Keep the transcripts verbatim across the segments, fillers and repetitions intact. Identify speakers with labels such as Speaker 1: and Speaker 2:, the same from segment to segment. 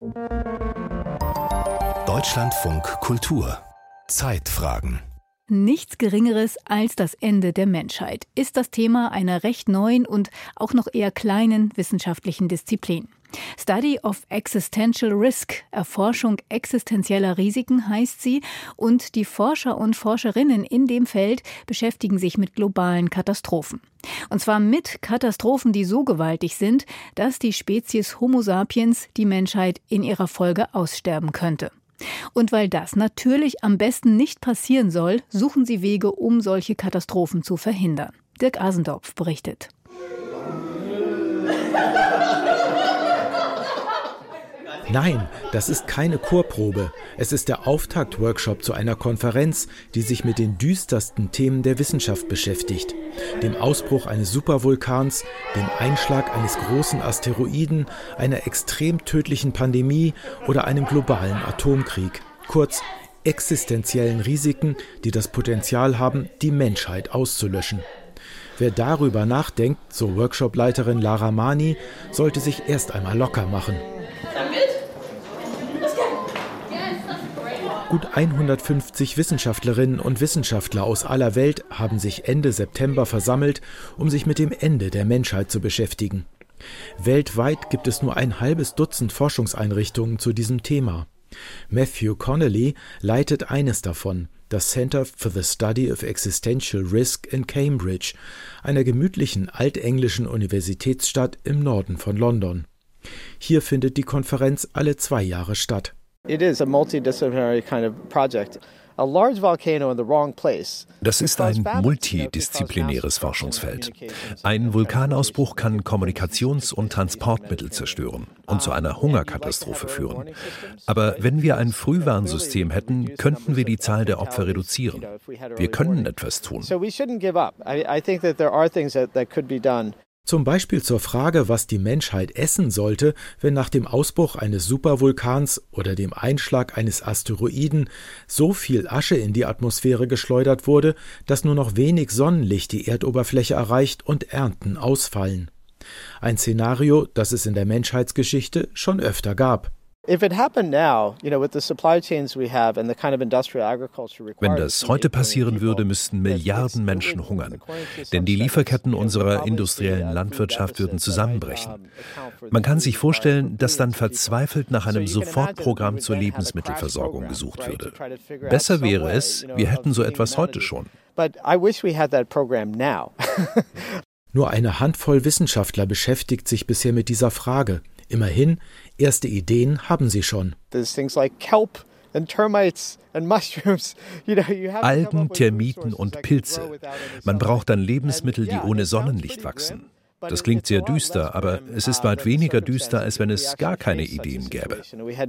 Speaker 1: Deutschlandfunk Kultur. Zeitfragen.
Speaker 2: Nichts Geringeres als das Ende der Menschheit ist das Thema einer recht neuen und auch noch eher kleinen wissenschaftlichen Disziplin. Study of Existential Risk, Erforschung existenzieller Risiken heißt sie, und die Forscher und Forscherinnen in dem Feld beschäftigen sich mit globalen Katastrophen. Und zwar mit Katastrophen, die so gewaltig sind, dass die Spezies Homo sapiens, die Menschheit, in ihrer Folge aussterben könnte. Und weil das natürlich am besten nicht passieren soll, suchen sie Wege, um solche Katastrophen zu verhindern. Dirk Asendorf berichtet.
Speaker 3: Nein, das ist keine Chorprobe. Es ist der Auftakt-Workshop zu einer Konferenz, die sich mit den düstersten Themen der Wissenschaft beschäftigt. Dem Ausbruch eines Supervulkans, dem Einschlag eines großen Asteroiden, einer extrem tödlichen Pandemie oder einem globalen Atomkrieg. Kurz, existenziellen Risiken, die das Potenzial haben, die Menschheit auszulöschen. Wer darüber nachdenkt, so Workshopleiterin Lara Mani, sollte sich erst einmal locker machen. Gut hundertfünfzig Wissenschaftlerinnen und Wissenschaftler aus aller Welt haben sich Ende September versammelt, um sich mit dem Ende der Menschheit zu beschäftigen. Weltweit gibt es nur ein halbes Dutzend Forschungseinrichtungen zu diesem Thema. Matthew Connelly leitet eines davon, das Center for the Study of Existential Risk in Cambridge, einer gemütlichen altenglischen Universitätsstadt im Norden von London. Hier findet die Konferenz alle zwei Jahre statt.
Speaker 4: It is a multidisciplinary kind of project. A large volcano in the wrong place.
Speaker 5: Das ist ein multidisziplinäres Forschungsfeld. Ein Vulkanausbruch kann Kommunikations- und Transportmittel zerstören und zu einer Hungerkatastrophe führen. Aber wenn wir ein Frühwarnsystem hätten, könnten wir die Zahl der Opfer reduzieren. Wir können etwas tun.
Speaker 4: So we shouldn't give up. I, I think that there are things that, that could be done.
Speaker 3: Zum Beispiel zur Frage, was die Menschheit essen sollte, wenn nach dem Ausbruch eines Supervulkans oder dem Einschlag eines Asteroiden so viel Asche in die Atmosphäre geschleudert wurde, dass nur noch wenig Sonnenlicht die Erdoberfläche erreicht und Ernten ausfallen. Ein Szenario, das es in der Menschheitsgeschichte schon öfter gab.
Speaker 5: Wenn das heute passieren würde, müssten Milliarden Menschen hungern, denn die Lieferketten unserer industriellen Landwirtschaft würden zusammenbrechen. Man kann sich vorstellen, dass dann verzweifelt nach einem Sofortprogramm zur Lebensmittelversorgung gesucht würde. Besser wäre es, wir hätten so etwas heute schon.
Speaker 3: Nur eine Handvoll Wissenschaftler beschäftigt sich bisher mit dieser Frage. Immerhin, erste Ideen haben sie schon.
Speaker 5: Algen, Termiten und Pilze. Man braucht dann Lebensmittel, die ohne Sonnenlicht wachsen. Das klingt sehr düster, aber es ist weit weniger düster, als wenn es gar keine Ideen gäbe.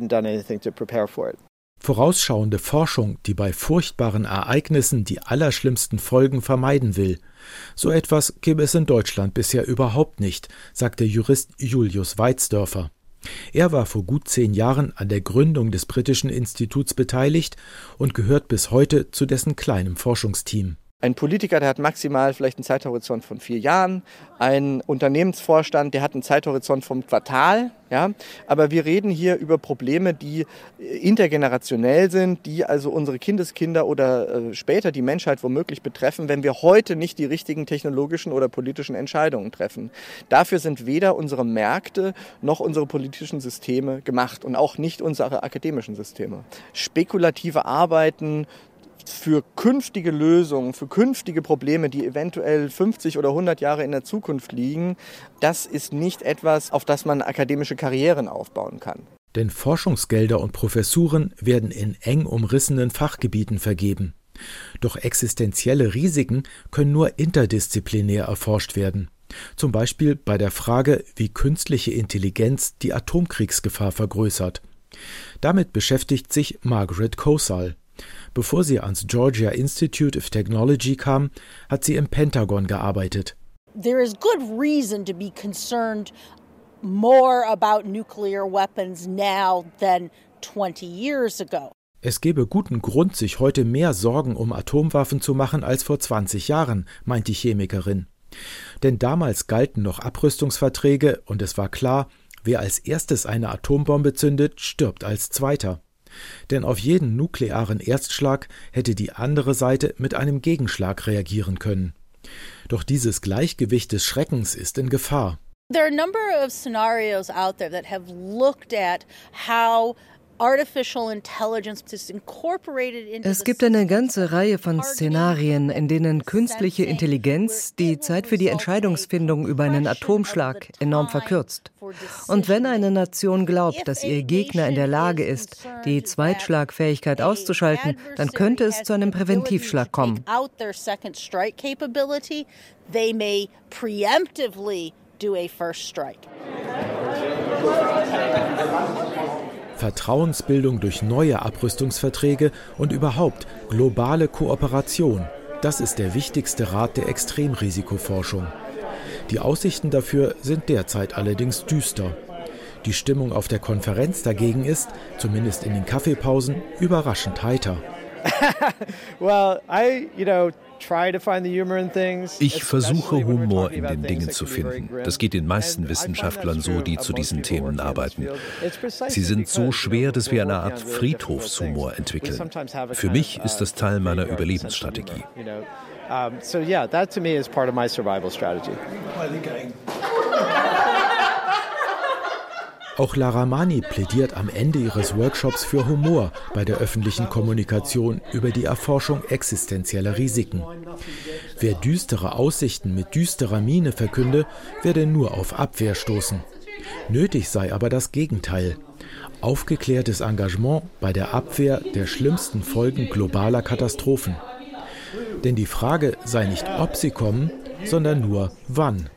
Speaker 3: Vorausschauende Forschung, die bei furchtbaren Ereignissen die allerschlimmsten Folgen vermeiden will. So etwas gäbe es in Deutschland bisher überhaupt nicht, sagt der Jurist Julius Weizdörfer. Er war vor gut zehn Jahren an der Gründung des britischen Instituts beteiligt und gehört bis heute zu dessen kleinem Forschungsteam.
Speaker 4: Ein Politiker, der hat maximal vielleicht einen Zeithorizont von vier Jahren. Ein Unternehmensvorstand, der hat einen Zeithorizont vom Quartal. Ja? Aber wir reden hier über Probleme, die intergenerationell sind, die also unsere Kindeskinder oder äh, später die Menschheit womöglich betreffen, wenn wir heute nicht die richtigen technologischen oder politischen Entscheidungen treffen. Dafür sind weder unsere Märkte noch unsere politischen Systeme gemacht und auch nicht unsere akademischen Systeme. Spekulative Arbeiten für künftige Lösungen, für künftige Probleme, die eventuell fünfzig oder hundert Jahre in der Zukunft liegen, das ist nicht etwas, auf das man akademische Karrieren aufbauen kann.
Speaker 3: Denn Forschungsgelder und Professuren werden in eng umrissenen Fachgebieten vergeben. Doch existenzielle Risiken können nur interdisziplinär erforscht werden. Zum Beispiel bei der Frage, wie künstliche Intelligenz die Atomkriegsgefahr vergrößert. Damit beschäftigt sich Margaret Kosal. Bevor sie ans Georgia Institute of Technology kam, hat sie im Pentagon gearbeitet.
Speaker 6: There is good reason to be concerned more about nuclear weapons now than twenty years ago.
Speaker 3: Es gäbe guten Grund, sich heute mehr Sorgen um Atomwaffen zu machen als vor zwanzig Jahren, meint die Chemikerin. Denn damals galten noch Abrüstungsverträge und es war klar, Wer als erstes eine Atombombe zündet, stirbt als Zweiter. Denn auf jeden nuklearen Erstschlag hätte die andere Seite mit einem Gegenschlag reagieren können. Doch dieses Gleichgewicht des Schreckens ist in Gefahr.
Speaker 6: There are a number of scenarios out there that have looked at how
Speaker 7: Es gibt eine ganze Reihe von Szenarien, in denen künstliche Intelligenz die Zeit für die Entscheidungsfindung über einen Atomschlag enorm verkürzt. Und wenn eine Nation glaubt, dass ihr Gegner in der Lage ist, die Zweitschlagfähigkeit auszuschalten, dann könnte es zu einem Präventivschlag kommen.
Speaker 3: Vertrauensbildung durch neue Abrüstungsverträge und überhaupt globale Kooperation. Das ist der wichtigste Rat der Extremrisikoforschung. Die Aussichten dafür sind derzeit allerdings düster. Die Stimmung auf der Konferenz dagegen ist, zumindest in den Kaffeepausen, überraschend heiter.
Speaker 8: well, I, you know,
Speaker 5: Ich versuche, Humor in den Dingen zu finden. Das geht den meisten Wissenschaftlern so, die zu diesen Themen arbeiten. Sie sind so schwer, dass wir eine Art Friedhofshumor entwickeln. Für mich ist das Teil meiner Überlebensstrategie.
Speaker 3: Auch Lara Mani plädiert am Ende ihres Workshops für Humor bei der öffentlichen Kommunikation über die Erforschung existenzieller Risiken. Wer düstere Aussichten mit düsterer Miene verkünde, werde nur auf Abwehr stoßen. Nötig sei aber das Gegenteil: aufgeklärtes Engagement bei der Abwehr der schlimmsten Folgen globaler Katastrophen. Denn die Frage sei nicht, ob sie kommen, sondern nur wann.